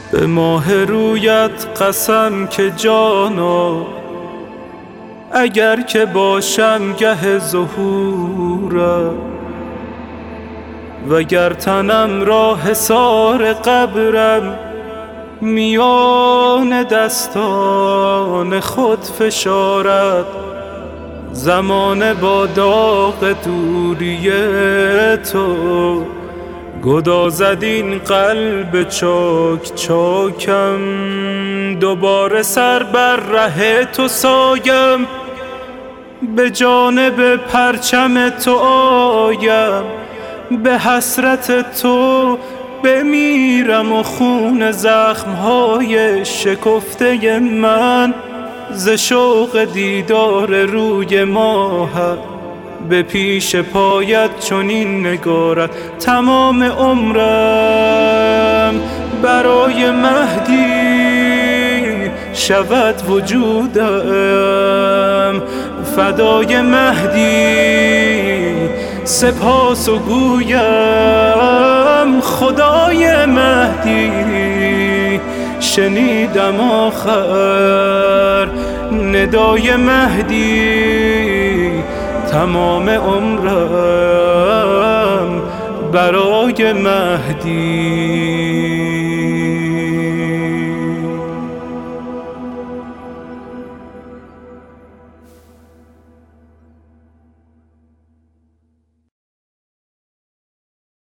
به ماه رویت قسم که جانا، اگر که باشم گه ظهورت، وگر تنم را حصار قبرم، میان دستان خود فشارد. زمانه با داغ دوری تو گدازد این قلب چاک چاکم. دوباره سر بر ره تو سایم، به جانب پرچم تو آیم. به حسرت تو بمیرم و خون زخمهای شکفته من ز شوق دیدار روی ماهت به پیش پایت چنین نگارد. تمام عمرم برای مهدی شود وجودم، فدای مهدی سپاس و گویم. خدای مهدی شنیدم آخر ندای مهدی، تمام عمرم برای مهدی.